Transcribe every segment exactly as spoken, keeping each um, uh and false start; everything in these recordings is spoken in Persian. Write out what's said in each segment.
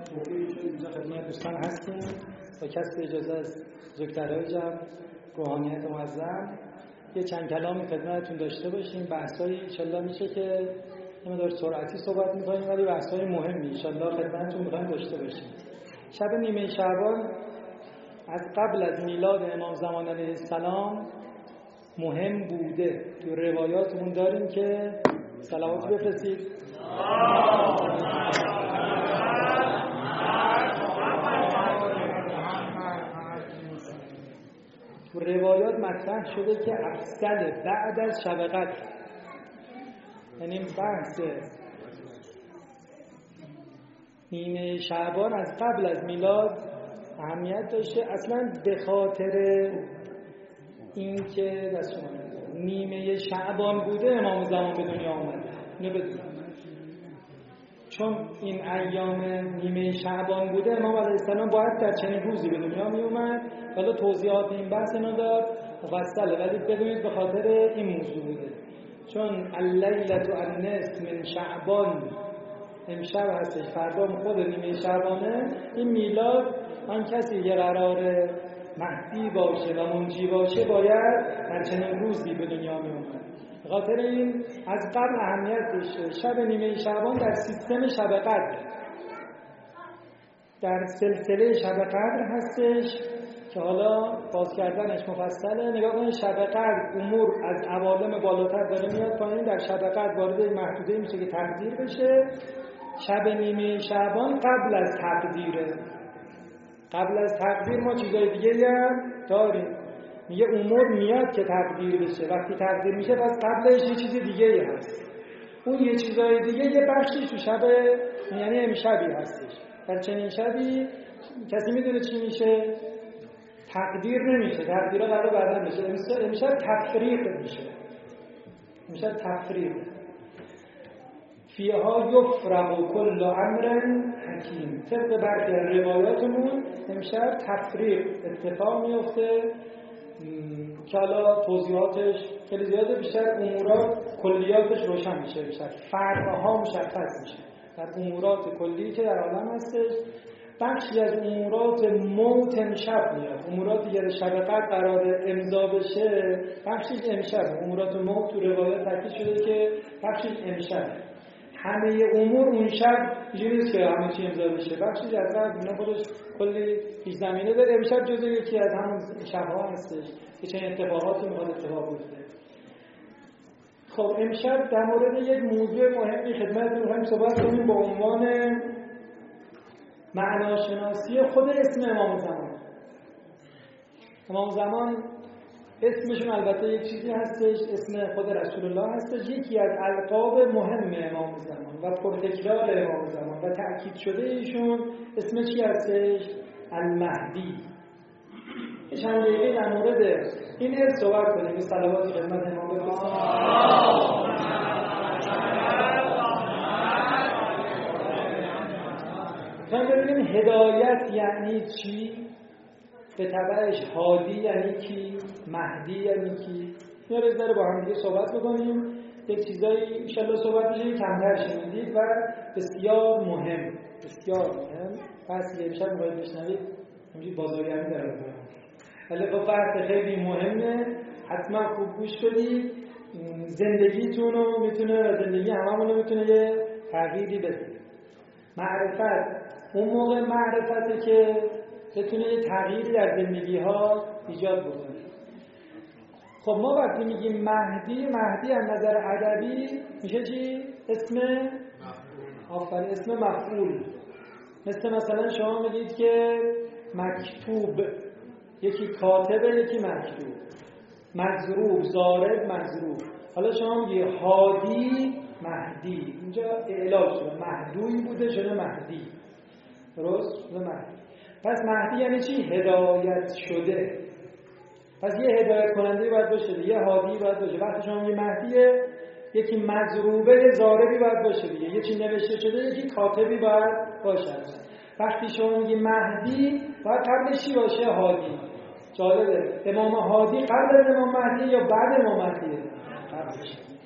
توفیقی شد اینجا خدمت دوستان هستیم با کسب اجازه از بزرگترهای جمع روحانیت معظم یه چند کلامی خدمتتون داشته باشیم. بحثایی انشالله میشه که یه مقدار سرعتی صحبت میکنیم ولی بحثای مهمی انشالله خدمتتون میخوایم داشته باشیم. شب نیمه شعبان از قبل از میلاد امام زمان علیه السلام مهم بوده. تو روایاتمون داریم که صلوات بفرستید. تو روایات مطرح شده که افضل بعد از شب قدر، یعنی بحث نیمه شعبان از قبل از میلاد اهمیت داشته، اصلا به خاطر این که دست شما نیمه شعبان بوده امام زمان به دنیا آمده. اینو بدونید، چون این ایام نیمه شعبان بوده امام علیه السلام باید در چنین روزی به دنیا می اومد. حالا توضیحات این بحث اینو داد مفصله، ولی بدونید به خاطر این موضوع بوده، چون اللیلة النصف من شعبان امشب هستش، فردا خود نیمه شعبانه. این میلاد آن کسی که قراره مهدی باشه و منجی باشه باید در چنین روزی به دنیا می اومد. به خاطر این از قبل اهمیت داشته. شب نیمه شعبان در سیستم شب قدر، در سلسله شب قدر هستش که حالا باز کردنش مفصله. نگاه کنید شب قدر امور از عوالم بالاتر داره میاد پایین، در شب قدر وارد محدوده میشه که تقدیر بشه. شب نیمه شعبان قبل از تقدیره. قبل از تقدیر ما چیزای دیگه هم داریم، میگه امور میاد که تقدیر بشه. وقتی تقدیر میشه پس قبلش یه چیز دیگه هست. اون یه چیزای دیگه یه بخشی تو شب یعنی امشبی هستش. در چنین شبی کسی میدونه چی میشه؟ تقدیر نمیشه، تقدیرها قرار بعدن بشه. امشب تفریق میشه. امشب تفریق فیها یفرق کل امر حکیم. طبق برخی از روایاتمون امشب تفریق اتفاق میفته که حالا توضیحاتش خیلی زیاده، بیشتر امورات کلیاتش روشن میشه، بیشتر فرقها مشخص میشه در امورات کلی که در عالم هستش. بخشی از امورات موت امشب میاد، اموراتی که شب قدر قرار امضا بشه بخشیش امشب. امورات موت تو روایات تاکید شده که بخشیش امشب. همه امور اون شب اینجوری نیست که همه چی امضا بشه، بخشیش از قبل اینا خودش کلی پیش زمینه داره. امشب جزو یکی از همون شب‌ها هستش که چنین اتفاقاتی میخواد اتفاق بیفته. خب امشب در مورد یک موضوع مهمی خدمتتون می‌خوایم صحبت کنیم با عنوان معناشناسی خود اسم امام زمان. امام زمان اسمشون البته یک چیزی هستش، اسم خود رسول الله هستش، یکی از القاب مهم امام زمان و پرتکرار امام زمان و تأکید شده ایشون اسم چی هستش؟ المهدی. چند دقیقه در مورد این اسم صحبت کنیم. به صلواتی خدمت امام بفرستیم. مثلا ببینیم هدایت یعنی چی؟ به تبعش هادی یعنی کی؟ مهدی یعنی کی؟ اینا رو ذره با هم دیگه صحبت بکنیم. یک چیزایی انشالله صحبت میشه کمتر شنیدید و بسیار مهم، بسیار مهم. پس یه امشب باید بشنوید همینجوری بازارگرمی داره بکنم، ولی خب بحث خیلی مهمه، حتما خوب گوش بدید. زندگیتون رو میتونه و زندگی هممون رو میتونه یه تغییری بده. معرفت اون موقع معرفته که بتونه یه تغییری در زندگی ها ایجاد بکنه. خب ما وقتی میگیم مهدی، مهدی از نظر ادبی میشه چی؟ اسم آفرین، اسم مفعول. مثل مثلا شما میگید که مکتوب، یکی کاتبه یکی مکتوب. مضروب، ضارب، مضروب. حالا شما میگی هادی مهدی، اینجا اعلال شده، مهدوی بوده شده مهدی. درست؟ شده مهدی. پس مهدی یعنی چی؟ هدایت شده. پس یه هدایت کننده باید باشه، یه هادی باید باشه. وقتی شما میگی مهدیه، یکی مضروبه، یه ضاربی باید باشه دیگه، یه چی نوشته شده، یکی کاتبی باید باشه. وقتی شما میگی مهدی باید قبلش چی باشه؟ هادی. جالبه، امام هادی قبل از امام مهدی یا بعد امام مهدیه؟ قبلش.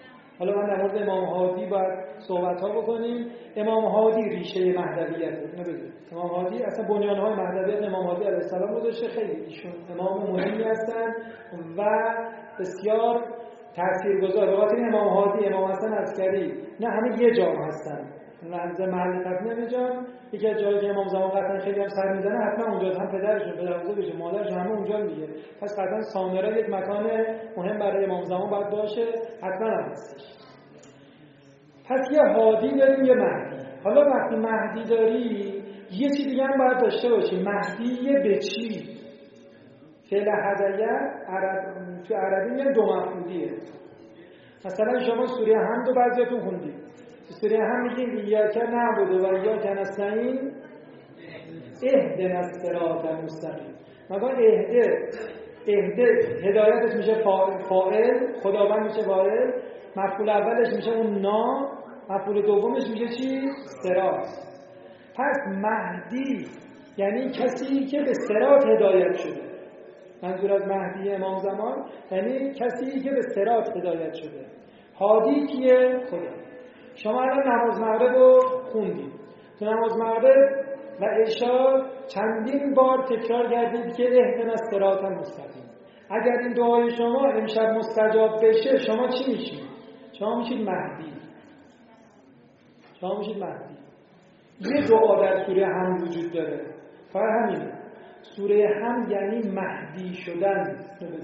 حالا من در مورد امام هادی باید صحبت ها بکنیم. امام هادی ریشه مهدویت اینو بدونید. امام هادی اصلا بنیان‌های مهدویت امام هادی علیه السلام گذاشته. خیلی ایشون امام مهمی هستن و بسیار تاثیرگذار. به خاطر امام هادی، امام حسن عسکری نه همه یه جا هستن. رمز محل قطعی نمیجام. یکی از جایی که امام زمان قطعا خیلی هم سر میزنه حتما اونجاست، هم پدرشون، پدربزرگش، مادرشون همه اونجا دیگه. پس قطعا سامرا یک مکان مهم برای امام زمان باید باشه، حتما هم هستش. پس یه هادی داریم، یه مهدی. حالا وقتی مهدی داری یه چیز دیگه هم باید داشته باشی. مهدی به چی؟ فعل هدیه عرب تو عربی میگن دو مفعولیه. مثلا شما سوره حمد رو بعضیاتون خوندید. سوره حمد میگه ایاک نعبد و ایاک نستعین اهدنا الصراط المستقیم. مگه اهده اهده هدایتش میشه فاعل، خداوند میشه فاعل، مفعول اولش میشه اون نا، مفعول دومش میشه چی؟ صراط. پس مهدی یعنی کسی که به صراط هدایت شده. منظور از مهدی امام زمان یعنی کسی که به صراط هدایت شده. هادی کیه؟ خدا. شما الان نماز مغرب رو خوندید. تو نماز مغرب و عشا چندین بار تکرار کردید که اهدنا الصراط المستقیم. اگر این دعای شما امشب مستجاب بشه شما چی میشید؟ شما میشید مهدی. شما میشید مهدی. یه دعا در سوره حمد وجود داره. فقط همینه. سوره حمد یعنی مهدی شدن.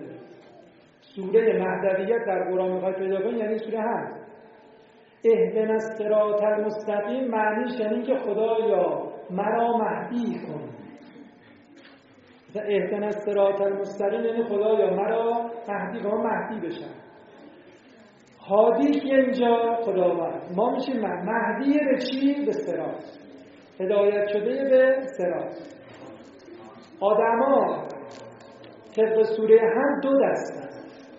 سوره مهدویت در قرآن میخواید پیدا کنید یعنی سوره حمد. اهدنا الصراط المستقیم معنیش یعنی که خدایا مرا مهدی کن. مثلا اهدنا الصراط المستقیم یعنی خدایا مرا مهدی کن، مهدی بشم. هادی که اینجا خداوند. ما میشیم مهدی به چی؟ به صراط. هدایت شده به صراط. آدما طبق سوره هم دو دستن.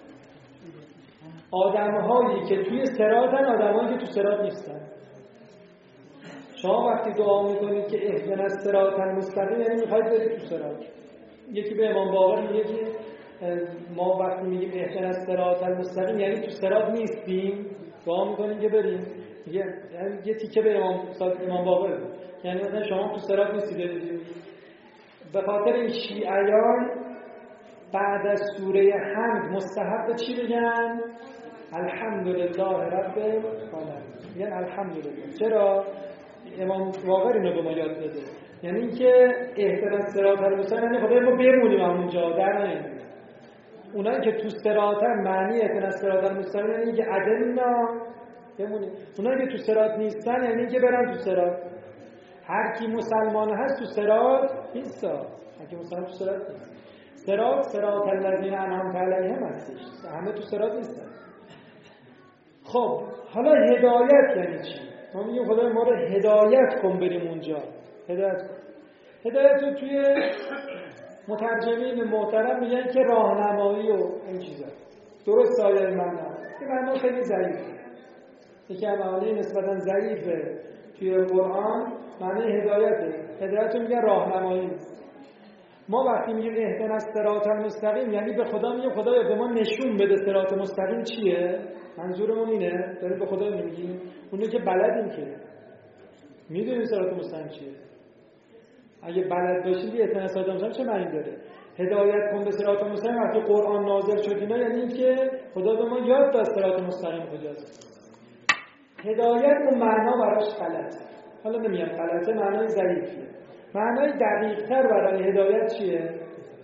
آدم‌هایی که توی صراطن، آدم‌هایی که تو صراط نیستن. شما وقتی دعا میکنید که اهدنا الصراط المستقیم یعنی میخواید برید تو صراط. یکی به امام باقر میگه که ما وقتی میگیم اهدنا الصراط المستقیم یعنی تو صراط نیستیم، دعا میکنیم که بریم. میگه یعنی یه تیکه به امام امام باقر، یعنی مثلا شما تو صراط نیستید. به خاطر این شیعیان بعد از سوره حمد مستحب چی بگن؟ الحمدلله رب العالمین. میگن الحمدلله. چرا؟ امام باقر اینو به ما یاد داده. یعنی اینکه اهدنا الصراط المستقیم یعنی خدای ما بمونیم همونجا، در نمیاریم. اونایی که تو صراطن معنی اهدنا الصراط المستقیم یعنی که عدلنا بمونیم. اونایی که تو صراط نیستن یعنی که برن تو صراط. هر کی مسلمان هست تو صراط نیست. هر کی مسلمان تو صراط نیست. صراط صراط الذین انعمت علیهم هستش. همه تو صراط نیستن. خب حالا هدایت یعنی چی؟ ما میگیم خدای ما رو هدایت کن بریم اونجا. هدایت کن. هدایت رو توی مترجمین محترم میگن که راهنمایی و این چیزا. درست آیه معنا. این معنا خیلی ضعیفه. یکی از معانی نسبتا ضعیفه توی قرآن معنی هدایته. هدایت رو میگن راهنمایی. ما وقتی میگیم اهدنا الصراط المستقیم یعنی به خدا میگیم خدایا به ما نشون بده صراط مستقیم چیه؟ منظورمون اینه. داریم به خدا نمیگیم اونی که بلدیم که میدونیم صراط مستقیم چیه. اگه بلد باشید اهدنا الصراط المستقیم چه معنی داره؟ هدایت کن به صراط مستقیم وقتی قرآن نازل شد اینا یعنی که خدا به ما یاد داد صراط مستقیم کجاست. هدایت اون معنا براش غلطه. حالا نمیگم غلطه، معنای ضعیفیه. معنای دقیق‌تر برای هدایت چیه؟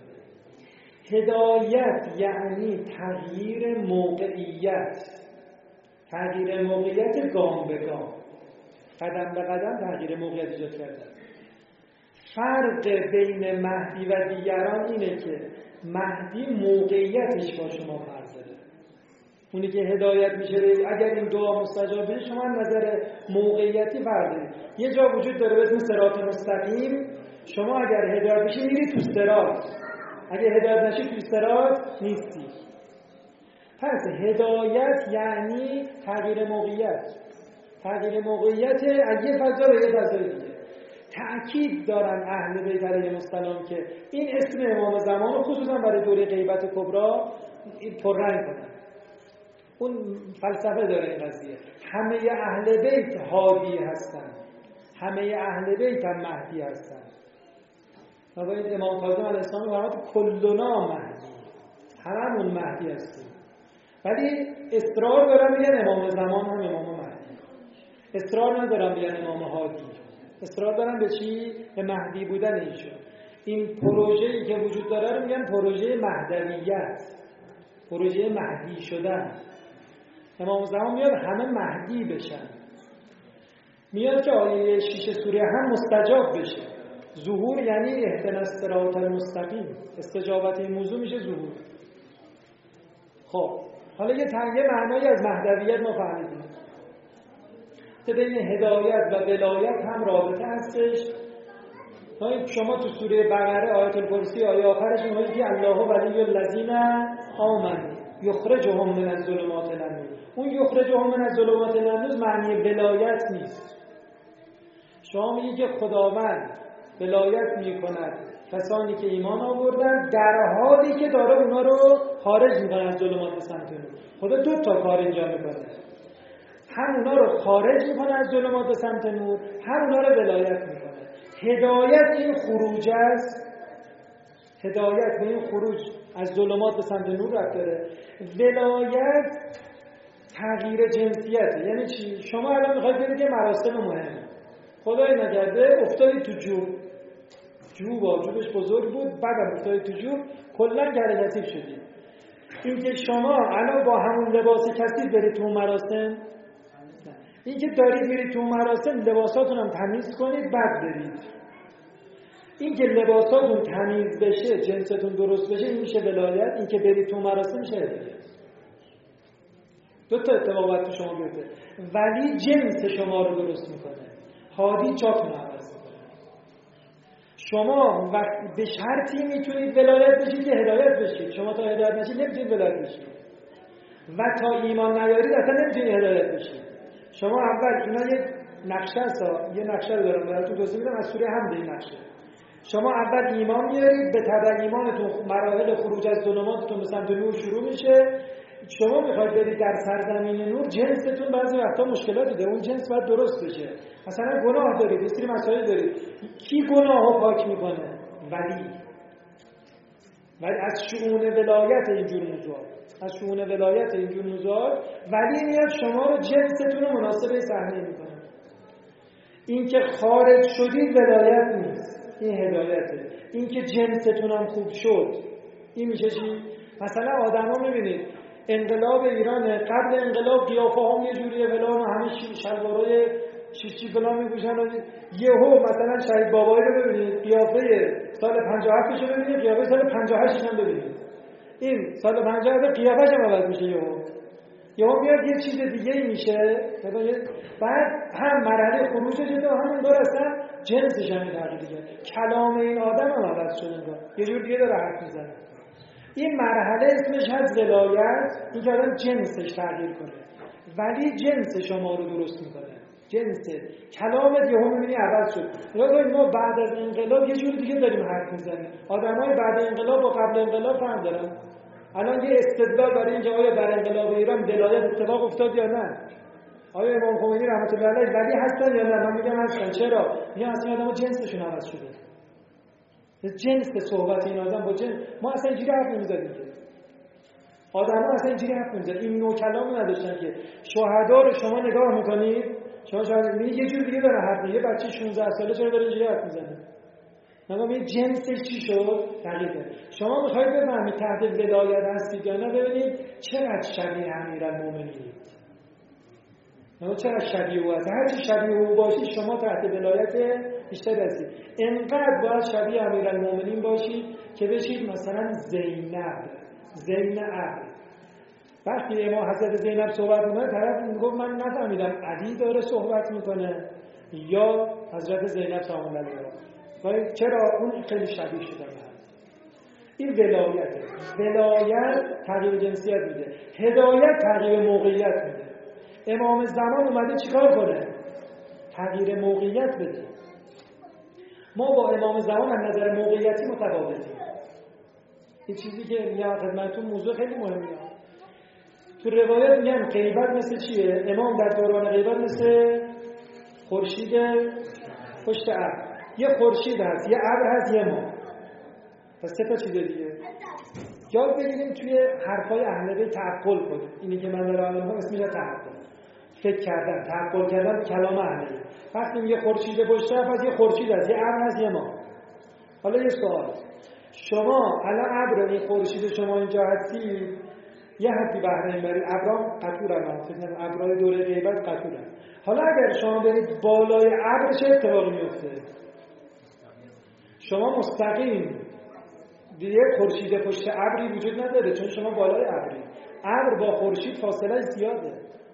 هدایت یعنی تغییر موقعیت. تغییر موقعیت گام به گام. قدم به قدم تغییر موقعیت ایجاد کردن. فرق بین مهدی و دیگران اینه که مهدی موقعیتش با شما فرق داره. اونی که هدایت میشه اگر این دعا مستجاب بشه شما نظر موقعیتی فرق داره. یه جا وجود داره به اسم صراط مستقیم. شما اگر هدایت بشی میری تو صراط. اگر هدایت نشی تو صراط نیستی. پس هدایت یعنی تغییر موقعیت. تغییر موقعیت از یه فضا به یه فضای دیگه. تأکید دارن اهل بیت علیهم السلام که این اسم امام زمان خصوصا برای دوره غیبت کبرا پررنگ کنن. اون فلسفه داره این قضیه. همه اهل بیت هادی هستن، همه اهل بیت هم مهدی هستن. و باید امام کاظم علیه السلام فرمود کلنا مهدی، هممون مهدی هستیم. ولی اصرار دارن میگن امام زمان هم امام مهدی، اصرار ندارن میگن امام هادی، اصرار دارن به چی؟ به مهدی بودن ایشون. این پروژه‌ای که وجود داره رو میگن پروژه مهدویت، پروژه مهدی شدن. امام زمان میاد همه مهدی بشن، میاد که آیه شیش سوره هم مستجاب بشه. ظهور یعنی اهدنا الصراط المستقیم، استجابت این موضوع میشه ظهور. خب حالا یه تنگه معنایی از مهدویت ما فهمیدیم که بین هدایت و ولایت هم رابطه هستش. شما تو سوره بقره آیت الکرسی آیه آخرش میگه که الله ولی الذین آمنوا یخرجهم من الظلمات الی النور. اون یخرجهم من الظلمات الی النور معنی ولایت نیست. شما میگی که خداوند ولایت میکند کسانی که ایمان آوردن در حالی که داره اونا رو خارج میکنه از ظلمات به سمت نور. خدا دو تا کار اینجا میکنه، هم اونا رو خارج میکنه از ظلمات به سمت نور، هم اونا رو ولایت میکنه. هدایت این خروج است، هدایت به این خروج از ظلمات به سمت نور رفت داره. ولایت تغییر جنسیته. یعنی چی؟ شما الان میخواید برید یه مراسم مهم، خدای نکرده افتادید تو جوب، جوب آجوبش بزرگ بود، بعدم افتادید تو جوب، کلا گرگتیب شدید. این که شما الان با همون لباس کثیف برید تو مراسم، این که دارید میرید تو مراسم لباساتون هم تمیز کنید بعد برید. این که لباساتون تمیز بشه، جنستون درست بشه، این میشه ولایت. این که برید تو مراسم میشه هدایت. دو تا اتفاقات تو شما بیفته. ولی جنس شما رو درست میکنه. هادی جاتون عوض میکنه. شما وقتی به شرطی میتونید ولایت بشید که هدایت بشید. شما تا هدایت نشید نمیتونید ولایت بشید. و تا ایمان نیارید اصلا نمیتونید هدایت بشید. شما اول اینا یه نقشه است، یه نقشه رو دارم براتون توضیح میدم از سوره حمد. این نقشه شما اول ایمان میارید، به تبع ایمانتون مراحل خروج از ظلماتتون به سمت نور شروع میشه. شما میخواید برید در سرزمین نور، جنستون بعضی وقتا مشکلاتی داره، اون جنس باید درست بشه. مثلا گناه دارید، یه سری مسائل دارید، کی گناهو پاک میکنه؟ ولی ولی از شؤون ولایت اینجور موضوعات، از شؤون ولایت اینجور موضوعات ولی میاد شما رو جنستون رو مناسب صحنه میکنه. این که خارج شدید ولایت نیست، این هدایته. این که جنستون هم خوب شد، این میشه چی؟ مثلا آدما میبینید انقلاب ایران، قبل انقلاب قیافه هم یه جوریه فلان و همه شلوارای شیشی فلان میپوشن، یهو مثلا شهید بابایی رو ببینید قیافه سال پنجاه و هفت رو ببینید، قیافه سال پنجاه و هشت هم ببینید، این سال پنجاه و هفت قیافه‌ش هم عوض میشه، یهو یهو میاد یه چیز دیگه ای میشه. بعد هم مرحله خروجش تو همون داره، اصلا جنسش هم تغییر کرد، کلام این آدم هم عوض شده، یه جور دیگه داره حرف میزنه. این مرحله اسمش هست ولایت، این که آدم جنسش تغییر کنه. ولی جنس شما رو درست میکنه، جنس کلامت یهو میبینی عوض شد. نگاه ما بعد از انقلاب یه جور دیگه داریم حرف میزنیم. آدمای بعد انقلاب و قبل انقلاب فرق دارن. الان یه استدلال برای اینکه آیا در انقلاب ایران ولایت اتفاق افتاد یا نه، آیا امام خمینی رحمت الله علیه ولی هستن یا نه؟ من میگم هستن. چرا؟ میگم اصلا آدم‌ها جنسشون عوض شده. جنس صحبت این آدم با جنس، ما اصلا اینجوری حرف نمی‌زدیم که. آدم‌ها اصلا اینجوری حرف نمی‌زدن، این نوع کلام نداشتن که. شهدا رو شما نگاه می‌کنید، شما شاید می‌بینید یه جور دیگه داره حرف می‌زنه. یه بچه شانزده ساله چرا داره اینجوری حرف می‌زنه؟ نگاه می‌بینید جنسش چی شد؟ تغییر کرد. شما می‌خواید بفهمید تحت ولایت هستید یا نه، ببینید چقدر شبیه امیرالمومنین. نه چرا شبیه او هست. هر چی شبیه او باشید شما تحت ولایت بیشتر هستید. انقدر باید شبیه امیرالمومنین باشید که بشید مثلا زینب، زینب. وقتی امام حضرت زینب صحبت میکنه طرف میگه من نفهمیدم علی داره صحبت میکنه یا حضرت زینب سلام الله علیها. چرا؟ اون خیلی شبیه شده هست. این ولایته. ولایت تغییر جنسیت میده، هدایت تغییر موقعیت میده. امام زمان اومده چیکار کنه؟ تغییر موقعیت بده. ما با امام زمان از نظر موقعیتی متفاوتیم. این چیزی که میگم خدمتتون موضوع خیلی مهمیه. تو روایت میگن غیبت مثل چیه؟ امام در دوران غیبت مثل خورشید پشت ابر. یه خورشید هست، یه ابر هست، یه ماه. پس سه تا چیز دیگه. یاد بگیریم توی حرفای اهل بیت تعقل کنیم. اینی که من دارم میگم اسمش تعقل. فکر کردن، تعقل کردن کلام اهل بیت. وقتی میگه خورشید پشت ابر، پس یه خورشید هست، یه ابر هست، یه ماه. حالا یه سوال. شما الان ابر این خورشید شما اینجا هستی، یه حدی بهره میبرید. ابرام قطورن، فکر کنم ابرای دوره غیبت قطورن. حالا اگر شما برید بالای ابر چه اتفاقی میفته؟ شما مستقیم دیگه خورشید پشت ابری وجود نداره، چون شما بالای ابری. ابر با خورشید فاصله زیاده.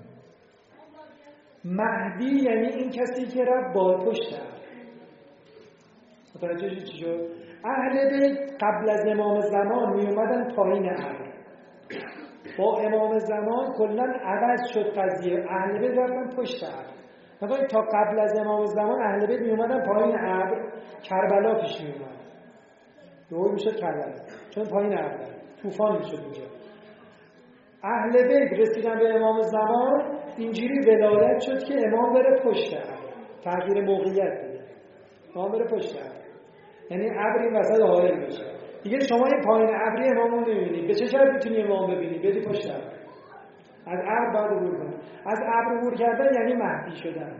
مهدی یعنی این کسی که رفت بال پشت ابر. متوجه چی شد؟ اهل بیت قبل از امام زمان می اومدن پایین ابر. با امام زمان کلا عوض شد قضیه. اهل بیت رفتن پشت ابر. مثلا تا قبل از امام زمان اهل بیت می اومدن پایین ابر، کربلا پیش می اومد. دوی میشه کربلا. چون پایین ابر طوفان میشد اونجا. اهل بیت رسیدن به امام زمان، اینجوری ولایت شد که امام بره پشت ابر. تغییر موقعیت بده. امام بره پشت ابر. یعنی ابر این وسط حائل بشه. دیگه شما این پایین ابری امامو نمیبینید. به چه شرط میتونی امام ببینی؟ بدی پشت ابر. از ابر بعد عبور کنی. از ابر عبور کردن یعنی مهدی شدن.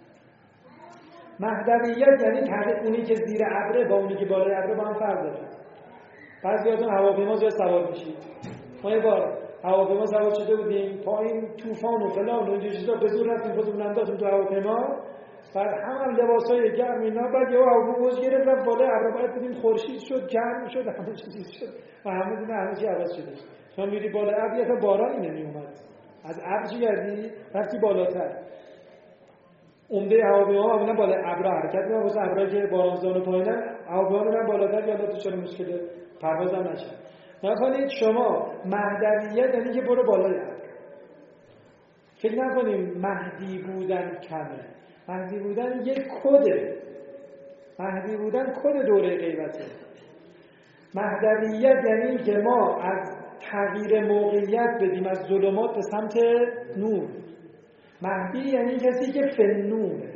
مهدویت یعنی تحقیق اونی که زیر ابره با اونی که بالای ابره با هم فرق داره. بعضیاتون هواپیما زیاد سوار میشید. ما یه بار هواپیما سوار شده بودیم، پایین طوفان و فلان و اینجور چیزا، به زور رفتیم خودمون انداختیم تو هواپیما. بعد هم لباسای گرم اینا، بعد یهو هواپیما موج گرفت رفت بالا ابر، بعد دیدیم خورشید شد، گرم شد، همه چیز شد و همه دیدن همه چی عوض شده. شما میری بالا ابر یا بارانی نمی اومد. از ابر چی کردی؟ رفتی بالاتر. عمده هواپیما معمولا بالا ابر حرکت می‌کنه، واسه ابرایی که بارانزون و پایینن هواپیما میرن بالاتر یا تو چرا مشکل پرواز هم نشه. نکنید شما مهدویت یعنی که برو بالای ابر. فکر نکنیم مهدی بودن کمه. مهدی بودن یک کده. مهدی بودن کد دوره غیبته. مهدویت یعنی که ما از تغییر موقعیت بدیم از ظلمات به سمت نور. مهدی یعنی کسی که فنونه.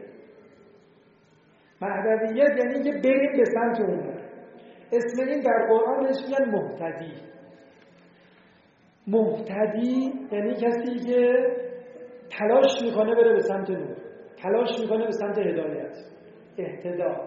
مهدویت یعنی که بریم به سمت اون. اسم این در قرآن بهش میگن مهتدی. مهتدی یعنی کسی که تلاش میکنه بره به سمت نور، تلاش میکنه به سمت هدایت. اهتدا،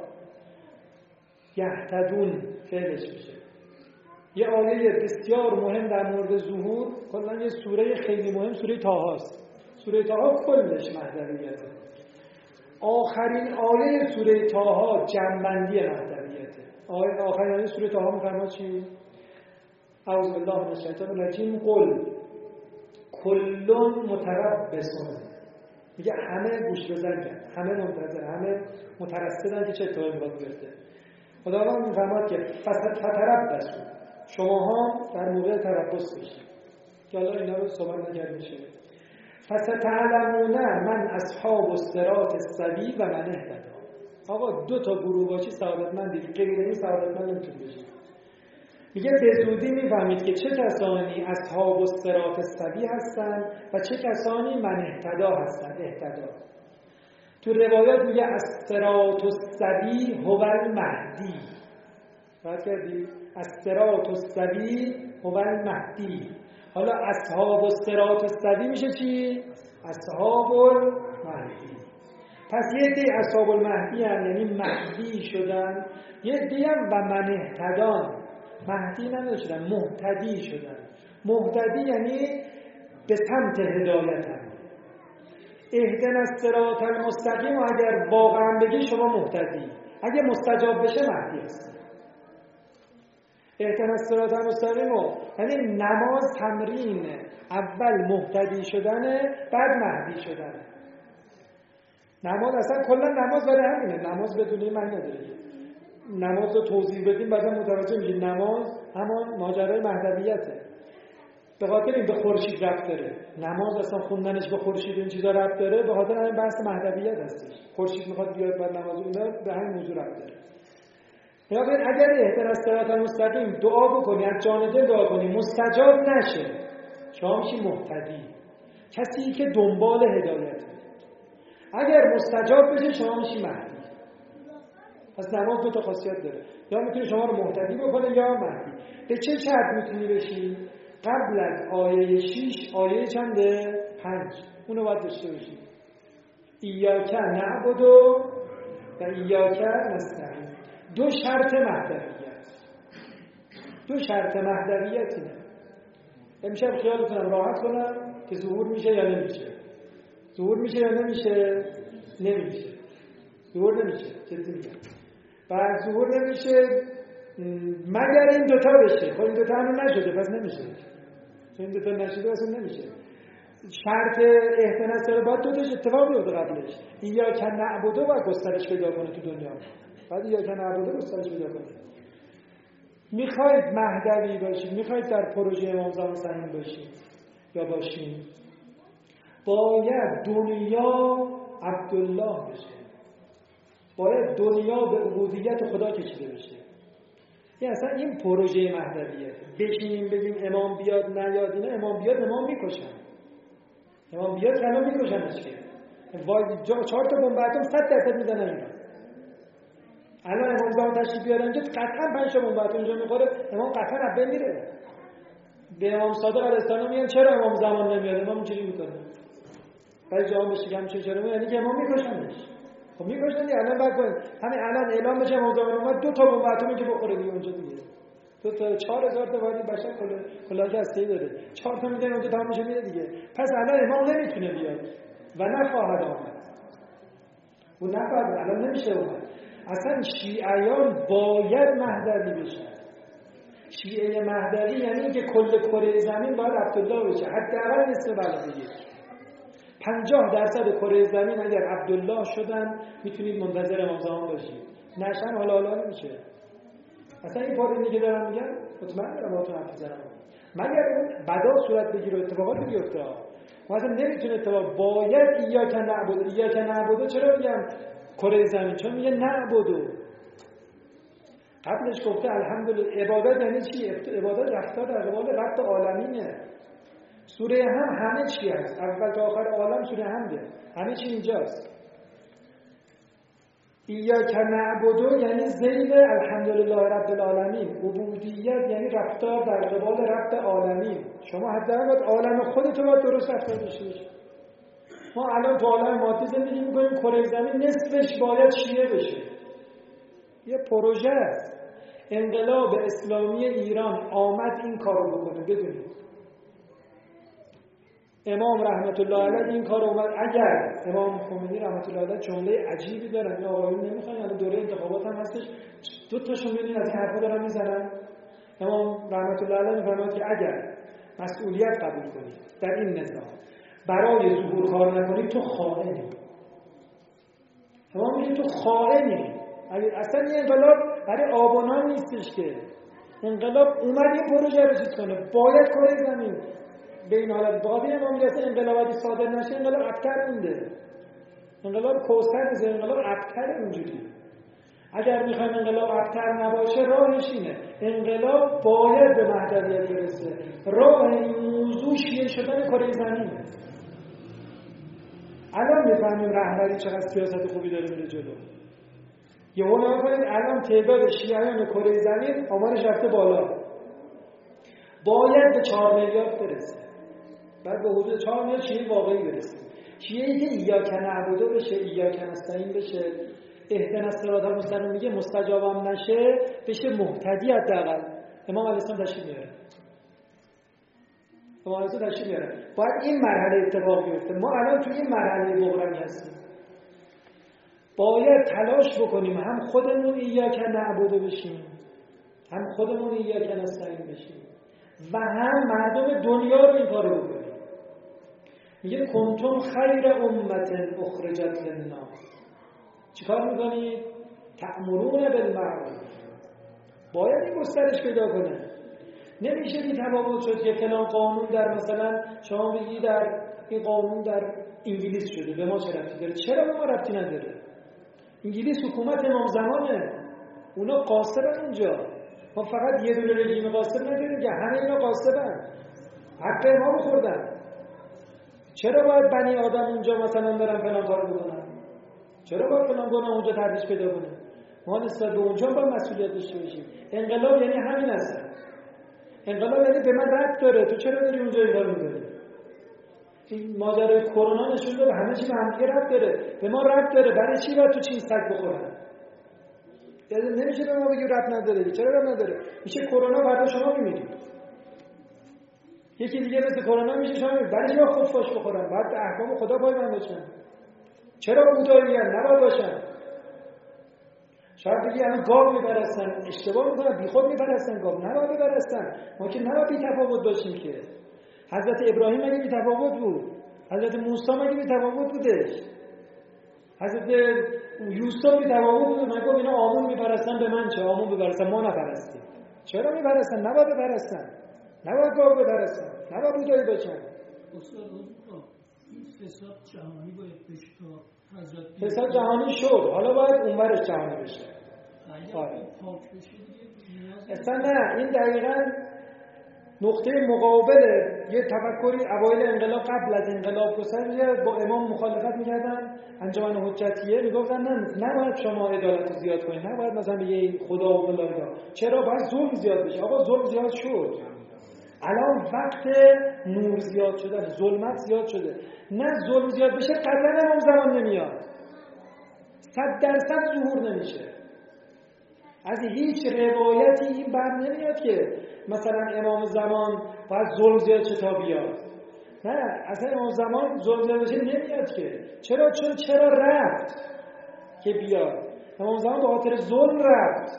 یهتدون فعلش میشه. یه آیه بسیار مهم در مورد ظهور، کلا یه سوره خیلی مهم سوره طه است. سوره طه کلش مهدویته. آخرین آیه سوره طه جمع‌بندی مهدویته. آیه آخرین آیه سوره طه میفرماد چی؟ اعوذ بالله من الشیطان الرجیم قل کل متربصون. میگه همه گوش بزنن، همه منتظر، همه مترصدن که چه اتفاقی میخواد بیفته. خداوند میفرماد که فتربصوا، شماها در موقع تربص باشید. که حالا اینا رو صحبت نکرده میشه. فستعلمون من اصحاب الصراط السوی و من اهتدی. آقا دو تا گروه باشی سعادتمندی، غیر این سعادتمند نمیتونی بشی. میگه به زودی میفهمید که چه کسانی اصحاب الصراط السوی هستن و چه کسانی من اهتدا هستن. اهتدا تو روایات میگه الصراط السوی هو المهدی. فرض کردی الصراط السوی هو المهدی. حالا اصحاب الصراط السوی میشه چی؟ اصحاب المهدی. پس یه عده اصحاب المهدی هم یعنی مهدی شدن، یه عده هم و من اهتدان مهدی نشدن، مهتدی شدن. مهتدی یعنی به سمت هدایت هم. اهدنا الصراط المستقیم اگر واقعا بگی شما مهتدی، اگه مستجاب بشه مهدی هست. اهدنا الصراط المستقیم یعنی نماز تمرین، اول مهتدی شدنه بعد مهدی شدنه. نماز اصلا کلا نماز برای همینه. نماز بدون این معنی نداره. نماز رو توضیح بدیم بعدا متوجه میشید نماز همان ماجرای مهدویته. به خاطر این به خورشید ربط داره. نماز اصلا خوندنش به خورشید این چیزا ربط داره، به خاطر همین بحث مهدویت هستش. خورشید میخواد بیاد بعد نماز اینا به همین موضوع ربط داره. یا اگر اهدنا الصراط المستقیم دعا بکنی، از جان دل دعا کنی، مستجاب نشه، شما میشی مهتدی، کسی که دنبال هدایته. اگر مستجاب بشه شما میشی مهدی. پس نماز دو تا خاصیت داره، یا میتونه شما رو مهتدی بکنه یا مهدی. به چه شرط میتونی بشی؟ قبل از آیه شش آیه چنده؟ پنج. اونو باید داشته باشی. ایاک نعبد و ایاک نستعین. دو شرط مهدویت. دو شرط مهدویت اینه. امشب خیالتونم راحت کنم که ظهور میشه یا نمیشه. ظهور میشه یا نمیشه؟ نمیشه. ظهور نمیشه. جدی میگم. بعد ظهور نمیشه مگر این دوتا بشه. خب این دوتا هم نشده پس نمیشه. چون این دوتا نشده اصلا نمیشه. شرط اهتناز داره باید دو تاش اتفاق بیفته قبلش. ایاک نعبد و گسترش پیدا کنه تو دنیا. بعد ایاک نعبد و گسترش پیدا کنه. میخواید مهدوی باشید، میخواید در پروژه امام زمان سنین باشید یا باشین، باید دنیا عبدالله بشه. باید دنیا به عبودیت خدا کشیده بشه. یعنی اصلا این پروژه مهدویت. بشینیم بگیم امام بیاد نیاد اینا، امام بیاد امام میکشن. امام بیاد که الان میکشنش که. وای چهار تا بمب اتم صد درصد میزنن اینا. الان امام زمان تشریف بیارن که قطعا پنج تا بمب اتم اونجا میخوره، امام قطعا رب میره. به امام صادق علیه السلام میگن چرا امام زمان نمیاد؟ امام اینجوری میکنه. بعضی جاها میگم چه چرا میاد؟ یعنی که امام میکشنش. خب میکشن دیگه. الان بعد کنید همین الان اعلام بشه امام زمان اومد دو تا بمب اتمی که بخوره دیگه اونجا دیگه. دو تا چهار هزار تا وادی بشر کلا کلاج هستی داره. چهار تا میدن اونجا تمام میشه میره دیگه. پس الان امام نمیتونه بیاد و نخواهد آمد. اون نخواهد الان نمیشه اومد. اصلا شیعیان باید مهدوی بشن. شیعه مهدوی یعنی اینکه کل کره زمین باید عبدالله بشه. حداقل نصف بلده یک. پنجاه درصد کره زمین اگر عبدالله شدن میتونید منتظر امام زمان باشید. نشن حالا حالا نمیشه. اصلا این پارونی که دارم میگم مطمئن دارم باهاتون حرف میزنم. مگر اون بدا صورت بگیره اتفاقات بیفته. ما اصلا نمیتونه اتفاق. باید ایاک نعبد ایاک نعبد. چرا میگم کره زمین؟ چون میگه نعبد. قبلش گفته الحمدلله. عبادت یعنی چی؟ عبادت رفتار در قبال رب عالمینه. سوره هم همه چی هست. اول تا آخر عالم سوره حمده. همه چی اینجاست. ایاک نعبد یعنی ذیل الحمدلله رب العالمین. عبودیت یعنی رفتار در قبال رب عالمین. شما حداقل عالم خودت رو باید درست رفتار داشته باشید. ما الان تو عالم مادی زندگی می‌کنیم، کره زمین نصفش باید شیعه بشه. یه پروژه است. انقلاب اسلامی ایران آمد این کارو بکنه. بدونید امام رحمت الله علیه این کار اومد. اگر امام خمینی رحمت الله علیه جمله عجیبی دارن یا آقایون نمیخوان، الان دوره انتخابات هم هستش، دو تاشون میبینید از این حرفا دارن میزنن. امام رحمت الله علیه میفرماید که اگر مسئولیت قبول کنید در این نظام برای ظهور کار نکنید تو خائنی. امام میگه تو خائنی. اصلا این انقلاب برای آبانان نیستش که. انقلاب اومد این پروژه رو چیز کنه. باید کره زمین به این حالت باقی امام میگه انقلابی صادر نشه، انقلاب ابتر مونده. انقلاب کوثر نیست، انقلاب ابتر اونجوری. اگر میخوایم انقلاب ابتر نباشه راهش اینه. انقلاب باید به مهدویت برسه. راه این موضوع شیعه شدن کره زمینه. الان میفهمیم رهبری چقدر سیاست خوبی داره میره جلو. یه اون کنید الان تعداد شیعیان کره زمین آمارش رفته بالا. باید به چهار میلیارد برسه. بعد به حدود چهار میلیارد شیعه واقعی برسه. شیعه‌ای که ایاک نعبد بشه، ایاک نستعین بشه، اهدنا الصراط المستقیم میگه مستجابم نشه، بشه مهتدی حداقل. امام علیه السلام تشریف میاره. امام علیه السلام تشریف میاره. باید این مرحله اتفاق بیفته. ما الان تو این مرحله بحرانی هستیم. باید تلاش بکنیم هم خودمون ایاک نعبد بشیم، هم خودمون ایاک نستعین بشیم و هم مردم دنیا رو این کارو بکنیم. میگه کنتم خیر امت اخرجت للناس. چیکار میکنید؟ تأمرون بالمعروف. باید این گسترش پیدا کنه. نمیشه بی تفاوت شد که فلان قانون در مثلا شما بگی در این قانون در انگلیس شده، به ما چه ربطی داره؟ چرا به ما ربطی نداره؟ انگلیس حکومت امام زمانه، اونا قاصرن اونجا. ما فقط یه دونه رژیم قاصر نداریم که همه اینا قاصرن. حق امام خوردن. چرا باید بنی آدم اونجا مثلا برن فلان کارو بکنن؟ چرا باید فلان گناه اونجا تردیش پیدا کنه؟ ما نسبت به اونجا باید مسئولیت داشته باشیم. انقلاب یعنی همین است. انقلاب یعنی به من ربط داره، تو چرا داری اونجا این کارو می‌کنی؟ این ماجرای کرونا نشون داده همه چی به هم دیگه ربط داره. به ما ربط داره، برای چی باید تو چین سگ بخورن؟ یعنی نمیشه به ما بگی ربط نداره. چرا ربط نداره؟ میشه کرونا بعد شما میمیرید. یکی دیگه مثل کرونا میشه شما میمیرید. برای چی باید خفاش بخورن؟ باید به احکام خدا پایبند باشن. چرا بودایی‌ان؟ نباید باشن. شاید بگی همه گاو میپرستن، اشتباه میکنن، بی خود میپرستن گاو، نباید بپرستن. ما که نباید بی تفاوت باشیم که. حضرت ابراهیم مگه بی تفاوت بود؟ حضرت موسی مگه بی تفاوت بودش؟ حضرت یوسف بی تفاوت بود؟ مگه گفت اینا آمون میپرستن به من چه؟ آمون بپرستن ما نپرستیم. چرا میپرستن؟ نباید بپرستن. نباید گاو بپرستن. نباید بودایی باشن. استاد این فساد جهانی باید بشه تا حضرت فساد جهانی شد، حالا باید اونورش جهانی بشه. آره. پاک بشه دیگه. اصلا نه، این دقیقاً نقطه مقابل یه تفکری اوایل انقلاب قبل از انقلاب گذشته با امام مخالفت می‌کردن، انجمن حجتیه میگفتن نه نباید شما عدالت رو زیاد کنید، نباید مثلا بگید خدا و فلان. چرا باید ظلم زیاد بشه؟ آقا ظلم زیاد شد. الان وقت نور زیاد شده، ظلمت زیاد شده. نه ظلم زیاد بشه قطعا امام زمان نمیاد. صد درصد ظهور نمیشه. از هیچ روایتی این بر نمیاد که مثلا امام زمان باید ظلم زیاد شه تا بیاد. نه، اصلا امام زمان ظلم زیاد بشه نمیاد که. چرا؟ چون چرا رفت که بیاد. امام زمان به خاطر ظلم رفت.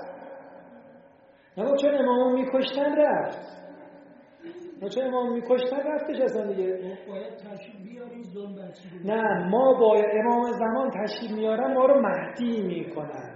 نه چون امامو میکشتن رفت. نه چون امامو میکشتن رفتش اصلا دیگه. باید تشریف بیاریم ظلم برچی. نه، ما باید امام زمان تشریف میارن ما رو مهدی میکنن.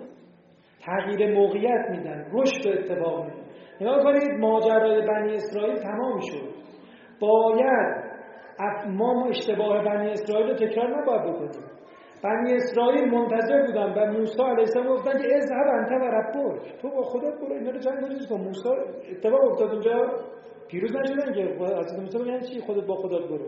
تغییر موقعیت میدن، رشد و اتفاق میدن. نگاه کنید ماجرای بنی اسرائیل تمام شد. باید ما ما اشتباه بنی اسرائیل رو تکرار نباید بکنیم. بنی اسرائیل منتظر بودن و موسی علیه السلام گفتن که اذهب انت و ربک، تو با خودت برو اینا رو جنگ بریز کن. موسی اتفاق افتاد اونجا پیروز نشدن که حضرت موسی میگن چی خودت با خودت برو.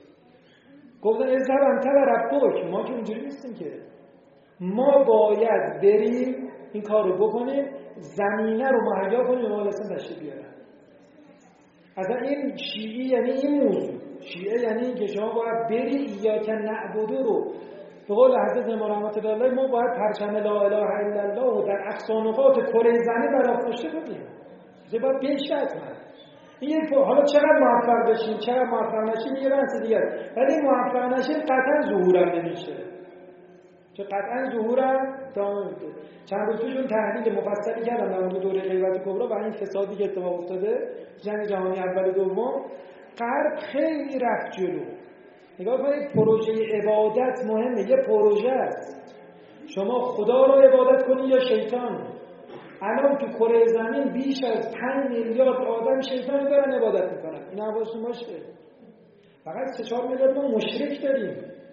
گفتن اذهب انت و ربک. ما که اونجوری نیستیم که. ما باید بریم این کار رو بکنیم، زمینه رو مهیا کنیم امام علیه تشریف بیارن. اصلا این شیعی یعنی این موضوع. شیعه یعنی این که شما باید بری ایاک نعبدو رو به قول حضرت امام رحمت الله علیه ما باید پرچم لا اله الا الله رو در اقصا نقاط کره زمین برافراشته کنیم. چه باید بشه حتما. این یک حالا چقدر موفق بشیم چقدر موفق نشیم یه بحث دیگه، ولی موفق نشیم قطعا ظهورم نمیشه. که قطعا ظهورم دامن میده. چند روز پیشون تحلیل مفصلی کردم در مورد دوره غیبت کبرا و این فسادی که اتفاق افتاده جنگ جهانی اول و دوم. غرب خیلی رفت جلو. نگاه کنید پروژه عبادت مهمه، یه پروژه است. شما خدا رو عبادت کنی یا شیطان؟ الان تو کره زمین بیش از پنج میلیارد آدم شیطان دارن عبادت میکنن. این حواستون باشه. فقط سه چهار میلیارد ما مشرک داریم.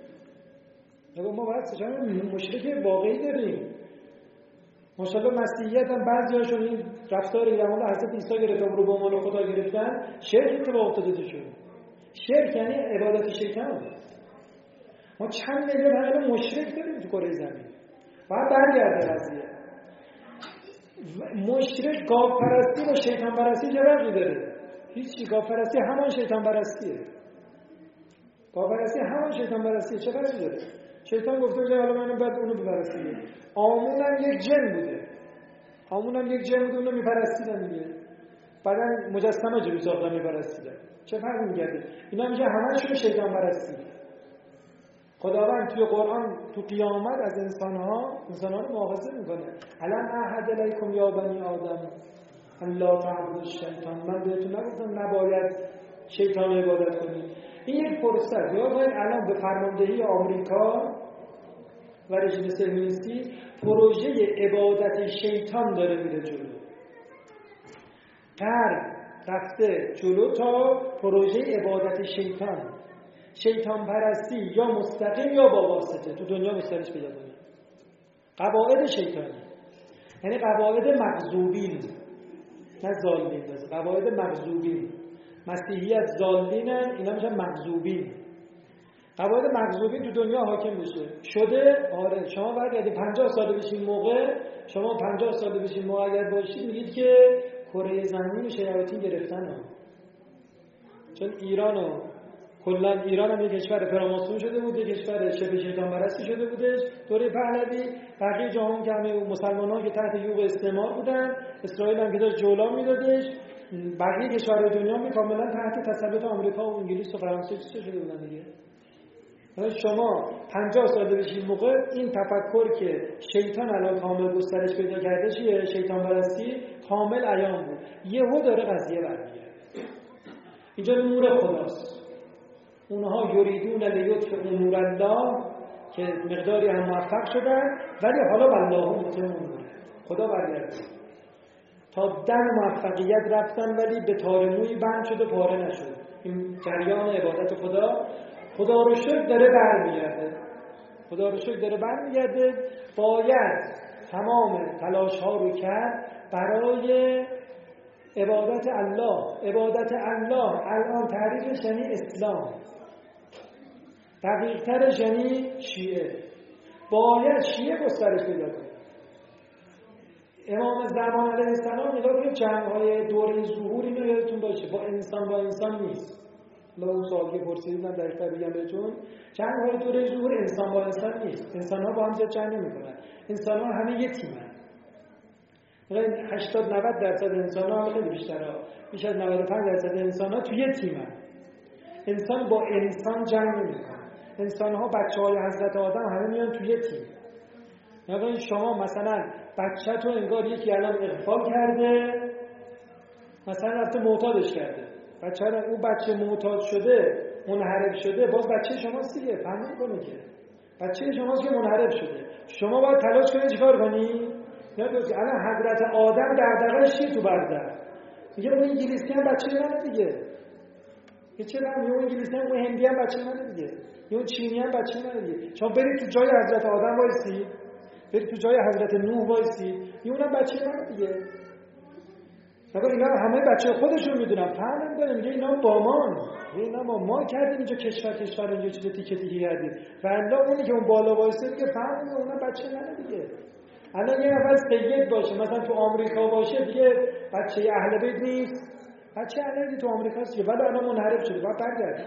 نگاه ما باید سه چهار مشرک واقعی داریم. ماشاءالله مسیحیت هم بعضی‌هاشون این رفتاری در مورد حضرت عیسی گرفتن رو به عنوان خدا گرفتن، شرک اتفاق افتاده شد. شرک یعنی عبادت شیطان. ما چند میلیون الان مشرک داریم تو کره زمین. باید برگرده قضیه. مشرک گاو پرستی و شیطان پرستی چه فرقی داره؟ هیچی. گاو پرستی همان شیطان پرستیه. گاو پرستی همان شیطان پرستیه. چه فرقی داره؟ شیطان گفته بوده حالا من بعد اونو بپرستیه. آمون هم یک جن بوده. آمون هم یک جن بوده اونو میپرستیدن دیگه. بعدا مجسمه جوری ساختن میپرستیدن. چه فرقی می‌کرده؟ اینا میشه همه‌شون شیطان پرستی. خداوند توی قرآن تو قیامت از انسان‌ها انسان‌ها رو مؤاخذه میکنه. الان احد الیکم یا بنی آدم ان لا تعبدوا الشیطان. من بهتون نگفتم نباید شیطان عبادت کنید. این یک فرصت. یا باید الان به فرماندهی آمریکا و رژیم صهیونیستی پروژه عبادت شیطان داره میره جلو. غرب رفته جلو تا پروژه عبادت شیطان. شیطان پرستی یا مستقیم یا با واسطه تو دنیا مستقیمش پیدا کنید. قواعد شیطانی یعنی قواعد مغضوبین، نه ظالمین، قواعد مغضوبین. مسیحیت ضالینن، اینا میشن مغضوبین. قواعد مغضوبین تو دنیا حاکم بشه شده. آره شما برگردید پنجاه سال پیش این موقع، شما پنجاه سال پیش این موقع اگر باشید میگید که کره زمین شیاطین گرفتن ها. چون ایرانو کلا ایران هم یک کشور فراماسون شده بود، یک کشور شبه شیطان پرستی شده بودش دوره پهلوی. بقیه جهان که همه مسلمان‌ها که تحت یوغ استعمار بودن، اسرائیل هم که داشت جولان میدادش، بقیه کشورهای دنیا می کاملا تحت تسلط آمریکا و انگلیس و فرانسه چه شده بودن دیگه. شما پنجاه سال پیش این موقع این تفکر که شیطان الان کامل گسترش پیدا کرده چیه؟ شیطان پرستی کامل عیان بود. یهو داره قضیه برمیگرده. اینجا نور خداست. اونها یریدون لیطفئوا نور الله که مقداری هم موفق شدن، ولی حالا والله متم نور. خدا برگرده. تا در موفقیت رفتن ولی به تارموی بند شد و پاره نشد. این جریان عبادت خدا خدا رو شکر داره برمیگرده. خدا رو شکر داره برمیگرده. باید تمام تلاش ها رو کرد برای عبادت الله. عبادت الله الان تعریفش یعنی اسلام، دقیق ترش یعنی شیعه. باید شیعه گسترش پیدا کنه. امام زمان علیه السلام نگاه کنید جنگ‌های دوره ظهور اینو یادتون باشه، با انسان با انسان نیست. لو اون سوال که پرسیدید من دقیق‌تر بگم بهتون، جنگ‌های دوره ظهور انسان با انسان نیست. انسان‌ها با هم جنگ نمی‌کنن. انسان‌ها همه یک تیمن. مثلا هشتاد نود درصد انسان‌ها خیلی بیشتره. بیش از نود و پنج درصد انسان‌ها توی یک تیمن. انسان با انسان جنگ نمی‌کنه. انسان‌ها بچه‌های حضرت آدم همه میان توی یک تیم. یعنی شما مثلا بچه تو انگار یکی الان اغفال کرده، مثلا رفته معتادش کرده، بچه رو اون بچه معتاد شده منحرف شده، باز بچه شماست دیگه، فهم کنه که بچه شماست که منحرف شده. شما باید تلاش کنید چیکار کنی؟ نه دوست الان حضرت آدم دغدغه‌اش چیه تو برزخ؟ میگه اون انگلیسی هم بچه منه دیگه. یه چه هم اون انگلیسی هم اون هندی هم بچه منه دیگه. یا اون چینی هم بچه منه دیگه. شما برید تو جای حضرت آدم وایسی، برید تو جای حضرت نوح وایسی، اونم بچه من دیگه. نگاه اینا همه بچه خودشون میدونن، فهم نمی‌کنه. میگه اینا با ما، اینا ما ما کردیم اینجا کشور کشور اینجا چیز تیکه تیکه کردیم. والله اونی که اون بالا وایسه دیگه فهم نمی‌کنه اونم بچه منه دیگه. الان یه نفر سید باشه مثلا تو آمریکا باشه دیگه بچه اهل بیت نیست. بچه اهل بیت تو آمریکاست دیگه، ولی الان منحرف شده باید برگرده.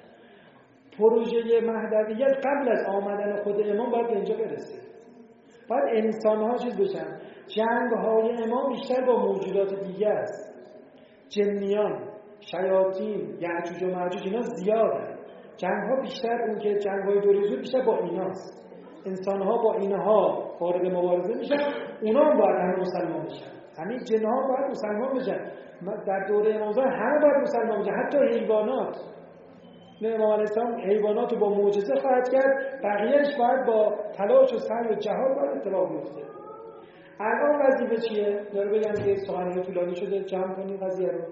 پروژه مهدویت قبل از آمدن خود امام باید به اینجا برسه. باید انسان‌ها چیز بشن. جنگ‌های امام بیشتر با موجودات دیگه است. جنیان، شیاطین، یعجوج و معجوج اینا زیادن. جنگ‌ها بیشتر اون که جنگ‌های دوره ظهور بیشتر با ایناست. انسان‌ها با اینها وارد مبارزه میشن، اونا هم باید همه مسلمان بشن. همین جن‌ها باید مسلمان بشن. در دوره امام زمان همه باید مسلمان بشن، حتی حیوانات. نه امام علیه السلام حیوانات رو با معجزه خواهد کرد، بقیهش باید با تلاش و سعی و جهاد باید اتفاق بیفته. الان وظیفه چیه؟ داره بگم که سخنرانی طولانی شده، جمع کنید قضیه رو.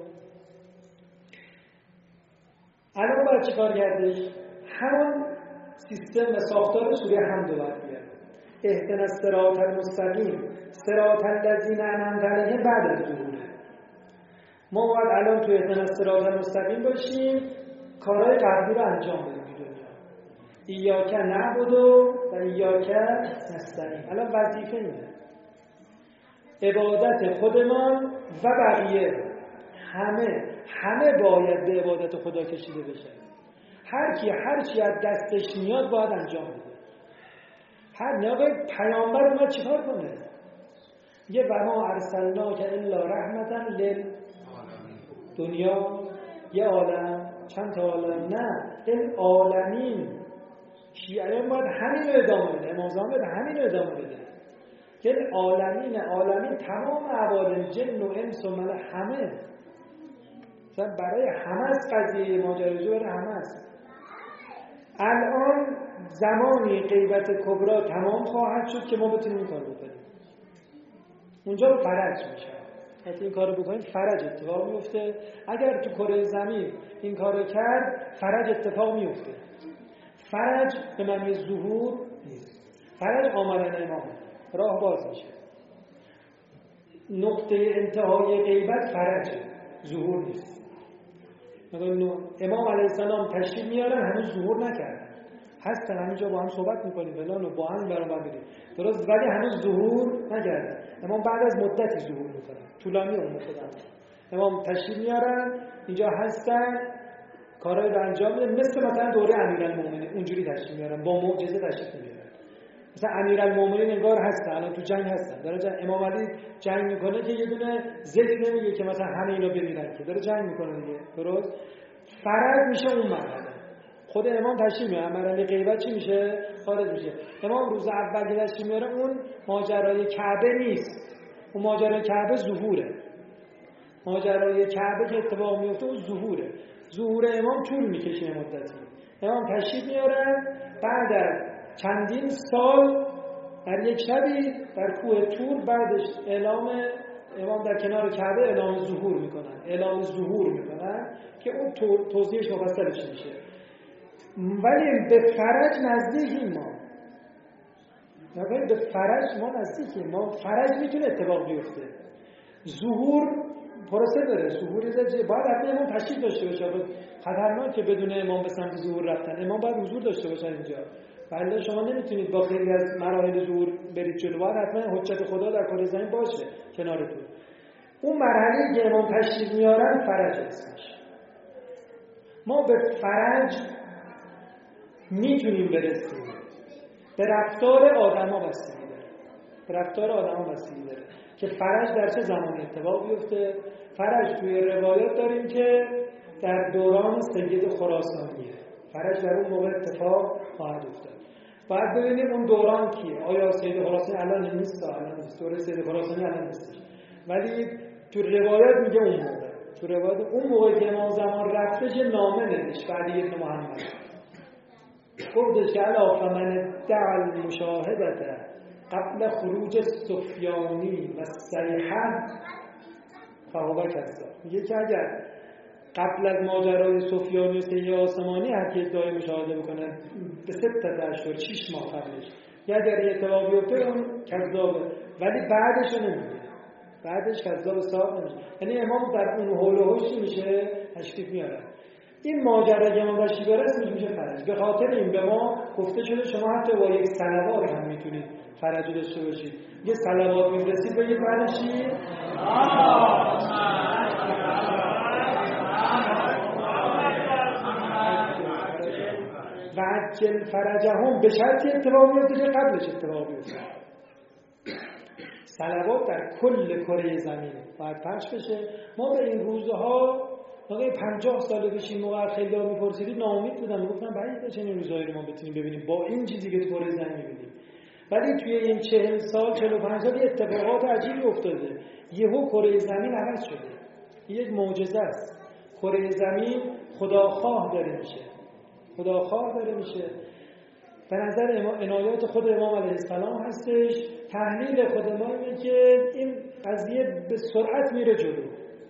الان باید چیکار کردش؟ همون سیستم و ساختار سوره حمد رو باید بیاره. اهدنا الصراط المستقیم صراط الذین انعمت علیهم بعد از ظهوره. ما باید الان تو اهدنا الصراط المستقیم باشیم، کارهای قبلی رو انجام بدیم تو دنیا. ایاک نعبد و ایاک نستعین. الان وظیفه اینه. عبادت خودمان و بقیه همه همه باید به عبادت خدا کشیده بشه. هر کی هر چی از دستش میاد باید انجام بده. هر نوع پیامبر اومد چیکار کنه؟ یه و ما ارسلناک الا رحمتا للعالمین. دنیا یه عالم، چند تا عالم، نه للعالمین. شیعیان باید همین رو ادامه بده، امام زمان باید همین رو ادامه بده. که عالمین عالمین تمام عوالم، جن و انس و ملک همه، مثلا برای همه از قضیه ماجراجو برای همه است. الان زمانی غیبت کبرا تمام خواهد شد که ما بتونیم این کار بکنیم. اونجا فرج میشه. اگه این کارو بکنید فرج اتفاق میفته. اگر تو کره زمین این کارو کرد فرج اتفاق میفته. فرج به معنی ظهور نیست. فرج آمدن امامه، راه باز میشه. نقطه انتهای غیبت فرجه، ظهور نیست. امام علیه السلام تشریف میارن هنوز ظهور نکردن، هستن همینجا با هم صحبت میکنیم فلان و با هم برابر بریم درست، ولی هنوز ظهور نکردن. امام بعد از مدتی ظهور میکنن، طولانی عمر خودم. امام تشریف میارن اینجا هستن، کارهای رو انجام میدن، مثل مثلا دوره امیرالمومنین اونجوری تشریف میارن، با معجزه تشریف میارن. مثلا امیرالمومنین انگار هستن، الان تو جنگ هستن، داره جنگ. امام علی جنگ میکنه که یه دونه ذکر نمیگه که مثلا همه اینا بمیرن، که داره جنگ میکنه دیگه درست. فرض میشه اون مرحله خود امام تشریف میاره، مرحله غیبت چی میشه؟ خارج میشه. امام روز اول که تشریف میاره اون ماجرای کعبه نیست، اون ماجرای کعبه ظهوره. ماجرای کعبه که اتفاق میفته اون ظهوره. ظهور امام طول میکشه مدتی. امام تشریف میاره، بعد از چندین سال در یک شبی در کوه طور بعدش اعلام امام در کنار کعبه اعلام ظهور میکنن، اعلام ظهور میکنن که اون توضیحش مفصلش میشه. ولی به فرج نزدیکیم ما، ولی به فرج ما نزدیکیم ما. فرج میتونه اتفاق بیفته، ظهور پروسه داره، ظهور یه باید حتما امام تشریف داشته باشه. خطرناکه بدون امام به سمت ظهور رفتن. امام باید حضور داشته باشه اینجا. بله شما نمیتونید با خیلی از مراحل ظهور برید جلو، باید حتما حجت خدا در کار زمین باشه کنارتون. اون مرحله که امام تشریف میارن فرج اسمش. ما به فرج میتونیم برسیم، به رفتار آدما بستگی داره، به رفتار آدما بستگی داره که فرج در چه زمانی اتفاق بیفته. فرج توی روایات داریم که در دوران سید خراسانیه، فرج در اون موقع اتفاق خواهد افتاد. باید ببینیم اون دوران کیه. آیا سید خراسانی الان نیست؟ الان نیست، دوره سید خراسانی الان نیست، ولی تو روایات میگه اون موقع. تو روایات اون موقع که امام زمان رفتش نامه نوشت علی بن محمد، گفتش که الا فمن ادعى المشاهدة قبل خروج سفیانی و صریحا فهو کذاب. میگه که اگر قبل از ماجرای سفیانی و سید آسمانی هر کی ادعای مشاهده بکنه به ست اشهر شش ماه قبلش یا اگر اتفاق بیفته اون کذابه، ولی بعدش نمیگه، بعدش کذاب ثابت نمیشه. یعنی امام در اون حول و حوشی میشه تشریف میاره. این ماجرا که ما باشی برسیم میشه فرج. به خاطر این به ما گفته شده شما حتی با یک صلوات هم میتونید فرج داشته باشید. یه صلوات میفرستید به یک فرجی و عجل فرجهم به شرطی اتفاق میفته که قبلش اتفاق بیفته. صلوات در کل کره زمین باید پخش بشه. ما به این روزها واقعا پنجاه سال پیش این موقع خیلی ها میپرسیدید ناامید بودم، میگفتم بعید چنین روزایی رو ما بتونیم ببینیم با این چیزی که تو کره زمین میبینیم. ولی توی این چهل سال چهل و پنج سال یه اتفاقات عجیبی افتاده. یهو کره زمین عوض شده. یک معجزه است. کره زمین خداخواه داره میشه. خداخواه داره میشه. به نظر عنایات خود امام علیه السلام هستش. تحلیل خود ما اینه که این قضیه به سرعت میره جلو.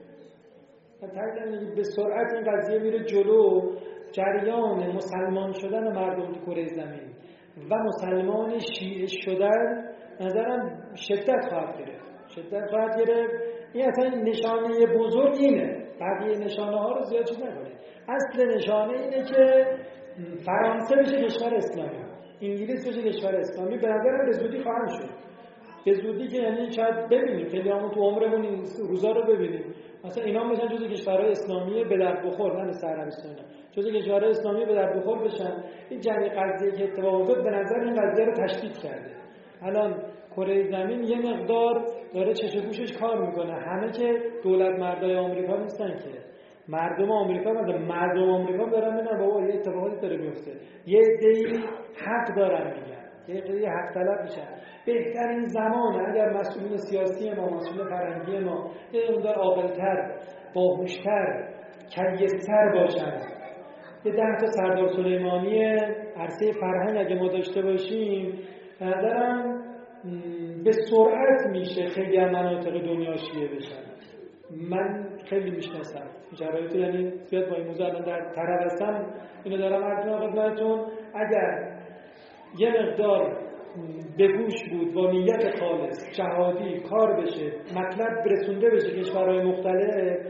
تحلیل به سرعت این قضیه میره جلو. جریان مسلمان شدن مردم تو کره زمین و مسلمان شیعه شدن نظرم شدت خواهد گرفت. شدت خواهد گرفت. این اصلا نشانه بزرگ اینه. بقیه نشانه ها رو زیاد چیز نکنید. اصل نشانه اینه که فرانسه بشه کشور اسلامی، انگلیس بشه کشور اسلامی. به نظرم به زودی خواهد شد. به زودی که یعنی شاید ببینیم خیلی همون تو عمرمون این روزا رو ببینیم. مثلا اینا میشن جزء کشورهای اسلامی به درد بخور، نه مثل عربستان، جزء کشورهای اسلامی به درد بخور بشن. این جنگ قضیه که اتفاق افتاد به نظر این قضیه رو تشدید کرده. الان کره زمین یه مقدار داره چش گوشش کار میکنه. همه که دولت مردای آمریکا نیستن که، مردم آمریکا مثلا مردم آمریکا دارن میگن بابا یه اتفاقاتی داره میفته. یه عده‌ای حق دارن میگن، یه عده‌ای حق طلب میشن. بهترین زمانه اگر مسئولین سیاسی ما، مسئولین فرهنگی ما یه مقدار عاقل‌تر، باهوش‌تر، کیس‌تر باشن. یه ده تا سردار سلیمانی عرصه فرهنگ اگه ما داشته باشیم، به نظرم به سرعت میشه خیلی از مناطق دنیا شیعه بشن. من خیلی میشناسم شرایط، یعنی زیاد با این موضوع الان در طرف هستم، اینو دارم عرض می‌کنم خدمتتون. اگر یه مقدار به گوش بود با نیت خالص جهادی کار بشه، مطلب برسونده بشه کشورهای مختلف،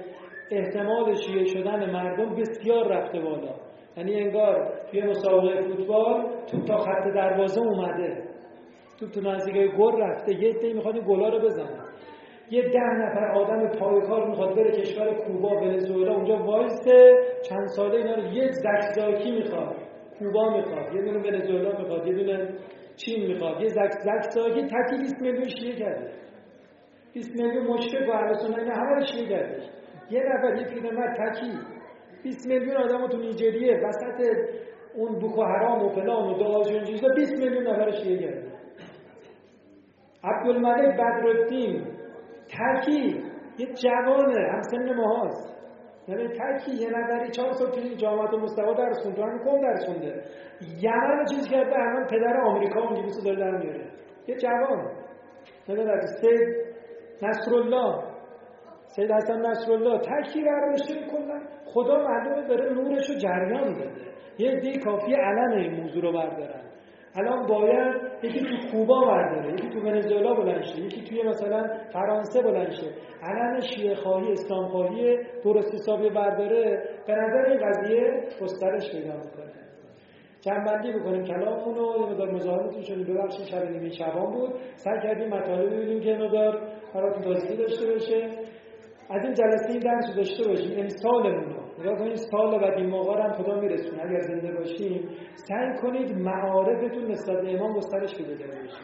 احتمال شیعه شدن مردم بسیار رفته بالا. یعنی انگار توی مسابقه فوتبال توپ تا خط دروازه اومده، توپ تو نزدیک گل رفته، یه عده میخواد این گلا رو بزنه. یه ده نفر آدم پایکار میخواد بره کشور کوبا، ونزوئلا، اونجا وایسته چند ساله اینا رو. یه زکزاکی میخواد، کوبا میخواد، یه دونه ونزوئلا میخواد، یه دونه چین میخواد، یه زک زکزاکی تکی بیست میلیون شیعه کرده. بیست میلیون مشرک و اهل سنت اینا همه رو شیعه کرده. یه نفر یه پیرمرد تکی بیست میلیون آدمو تو نیجریه وسط اون بوکو حرام و فلان و داعش و چیزا بیست میلیون نفر شیعه کرده. عبدالملک بدرالدین تکی یه جوانه همسن ماهاست، یعنی تکی یه نفری چهار سال توی جامعه مصطفی درس خونده، همین کم درس خونده، یمن رو چیز کرده، الان پدر آمریکا و انگلیس رو داره در میاره. یه جوان نمیدونم سید نصرالله، سید حسن نصرالله تکی برداشته کلا. خدا معلومه داره نورش رو جریان بده. یه عده کافیه علم این موضوع رو بردارن. الان باید یکی تو کوبا برداره، یکی تو ونزوئلا بلند شه، یکی توی مثلا فرانسه بلند شه، علم شیعه خواهی، اسلام خواهی درست حسابی برداره. به نظر این قضیه گسترش پیدا میکنه. جنبندی بکنیم کلاممون رو، یه مقدار مزاحمتون شدیم، ببخشید شب نیمه شبان بود. سعی کردیم مطالب ببینیم که مقدار براتون تازگی داشته باشه. از این جلسه این درس داشته باشیم، یعنی سالمون رو نگاه کنید، سال بعد این موقع هم خدا میرسونه. اگر زنده باشیم سعی کنید معارفتون نسبت به امام گسترش پیدا بشه،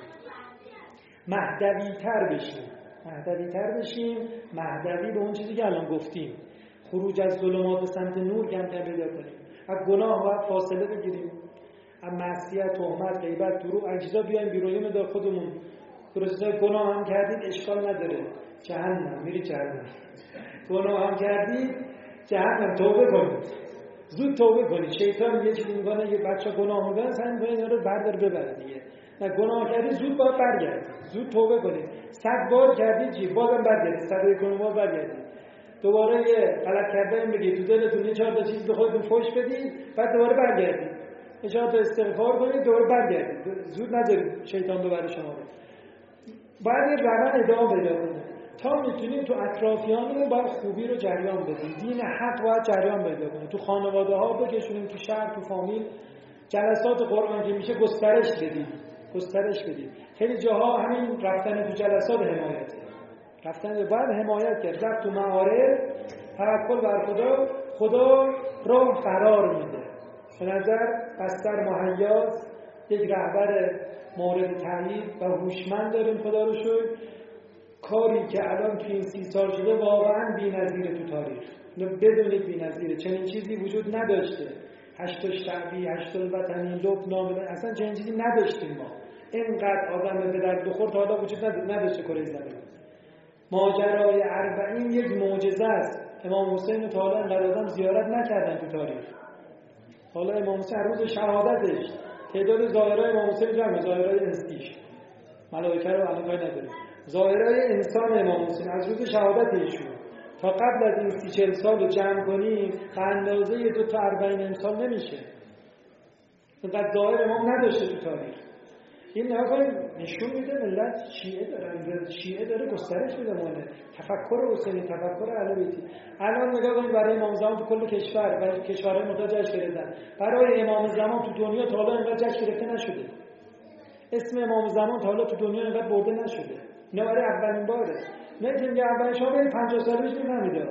مهدوی تر بشیم، مهدوی تر بشیم. مهدوی به اون چیزی که الان گفتیم، خروج از ظلمات به سمت نور کم کم پیدا کنیم. از گناه باید فاصله بگیریم، از معصیت، تهمت، غیبت، دروغ، این چیزا بیایم بیرون مدار خودمون. درسته گناه هم کردید اشکال نداره، جهنم میری جهنم. گناه هم کردید جهنم، توبه کنید، زود توبه کنید. شیطان یه چیزی میگه، یه بچه گناه میکنه سعی میکنه اینا رو بردار ببره دیگه. نه، گناه کردید زود باید برگردید، زود توبه کنید. صد بار کردید چی؟ بازم برگردید، صد و یک بار برگردید. دوباره یه غلط کردن بگید، تو دلتون یه چهار تا چیز به خودتون فوش بدید، بعد دوباره برگردید. یه چهار تا استغفار کنید، دوباره برگردید. زود نذارید شیطان ببره شما رو. باید یه روند ادامه پیدا کنه تا میتونیم تو اطرافیانمون باید خوبی رو جریان بدیم. دین حق باید جریان پیدا کنه، تو خانواده ها بکشونیم، تو شهر، تو فامیل. جلسات قرآن که میشه گسترش بدیم، گسترش بدیم. خیلی جاها همین رفتن تو جلسات حمایت، رفتن باید حمایت کرد. رفت تو معارف، توکل بر خدا، خدا راه قرار میده. به نظر بستر مهیاست، یک رهبر مورد تایید و هوشمند داریم خدا رو شکر. کاری که الان تو این سی سال شده واقعا بی‌نظیره تو تاریخ. بدونید بی‌نظیره، چنین چیزی وجود نداشته. هشت شعبی، هشت الوطنی، لبنان، اصلا چنین چیزی نداشتیم ما. اینقدر آدم به درد بخور تا حالا وجود نداشته کره زمین. ماجرای اربعین یک معجزه است. امام حسین رو تا حالا اینقدر آدم زیارت نکردن تو تاریخ. حالا امام حسین روز شهادتش تعداد ظاهرای امام حسین جمع، ظاهرای انسیش، ملائکه رو الان کاری نداریم، ظاهرای انسان امام حسین از روز شهادت ایشون تا قبل از این سی چل سال رو جمع کنیم به اندازه دو تا اربعین امسال نمیشه. اینقدر ظاهر امام نداشته تو تاریخ. این نگاه کنید نشون میده ملت شیعه دارن، شیعه داره گسترش پیدا میکنه. تفکر حسینی، تفکر اهل بیتی. الان نگاه کنید برای امام زمان تو کل کشور و کشورهای مختلف جشن گرفتن. برای امام زمان تو دنیا تا حالا اینقدر جشن گرفته نشده. اسم امام زمان تا حالا تو دنیا اینقدر برده نشده. نه برای اولین باره. نه که میگه اولین شما برید پنجاه سال پیش میفهمیده.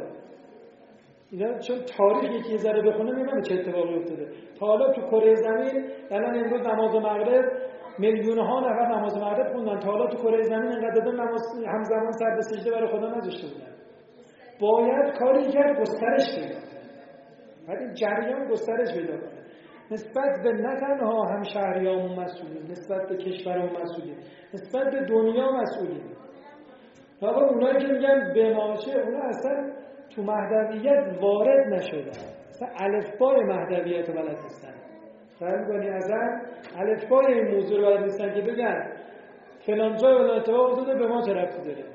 اینا چون تاریخ یکی یه ذره بخونه میفهمه چه اتفاقی افتاده. تا حالا تو کره زمین الان امروز نماز مغرب میلیون ها نفر نماز مغرب خوندن. تا حالا تو کره زمین اینقدر آدم نماز همزمان سر به سجده برای خدا نذاشته بودن. باید کاری کرد گسترش پیدا کنه. باید این جریان گسترش پیدا کنه. نسبت به نه تنها همشهریامون مسئولیم، نسبت به کشورمون مسئولیم، نسبت به دنیا مسئولیم. تا اونایی که میگن به ماشه، اونا اصلا تو مهدویت وارد نشدن. اصلا الفبای مهدویت رو بلد نیستن. فهم کنی ازن الفبای این موضوع رو بلد نیستن که بگن فلان جای فلان اتفاق افتاده به ما چه ربطی داره.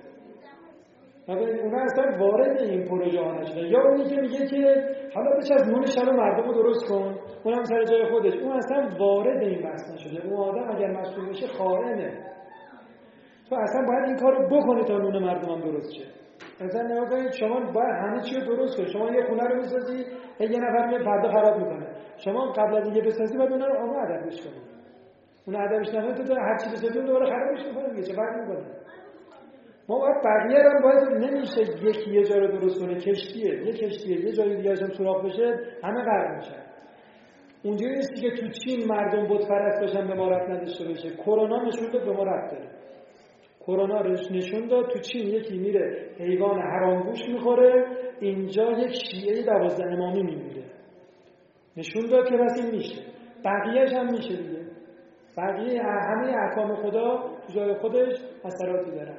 اونا اصلا وارد این پروژه ها نشدن. یا اونی که میگه که حالا بچه از نون شب مردم رو درست کن، اونم سر جای خودش، اون اصلا وارد این بحث نشده. اون آدم اگر مسئول بشه خائنه. تو اصلا باید این کار رو بکنی تا نون مردم هم درست شه. مثلا نگاه کنید شما باید همه چی رو درست کنید. شما یه خونه رو می‌سازی، یه نفر میاد فردا خراب میکنه. شما قبل از اینکه بسازی باید اونها رو آماده ادبش کنید. اون ادبش نکنید تو هر چی بسازی دوباره خرابش می‌کنه دیگه، چه فرقی می‌کنه؟ ما باید بقیه هم باید نمیشه یکی یه جا رو درست کنه. کشتیه، یه کشتیه یه جای دیگه هم سوراخ بشه همه غرق میشن. اونجوری نیست که تو چین مردم بت پرست باشن به ما ربط نداشته باشه. کرونا نشون داد به ما ربط داره. کرونا نشون داد تو چین یکی میره حیوان حرامگوش میخوره، اینجا یک شیعه دوازده امامی میمیره. نشون داد که بس این میشه، بقیه‌اش هم میشه دیگه. بقیه همه احکام خدا تو جای خودش اثراتی داره.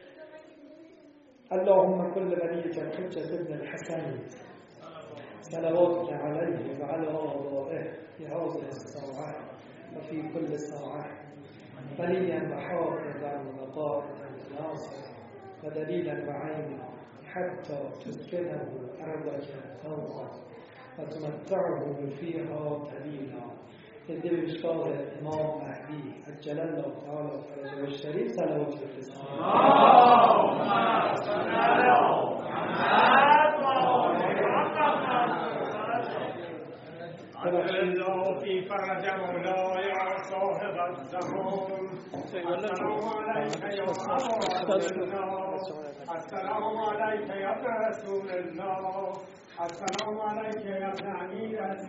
اللهم كل وليك الحجة ابن الحسن صلواتك عليه وعلى آبائه في هذه الساعة وفي كل ساعة وليا وحافظا وقائدا ناصرا ودليلا وعينا حتى تسكنه أرضك طوعا وتمتعه فيها دليلا. يدي بمشكاه الإمام مهدي عجل الله تعالى فرجه الشريف صلوات الرسول اللهم صل على الله في فرج مولاي صاحب الزمان. السلام عليك يا رسول الله، السلام عليك يا رسول الله، السلام عليك يا ابن امير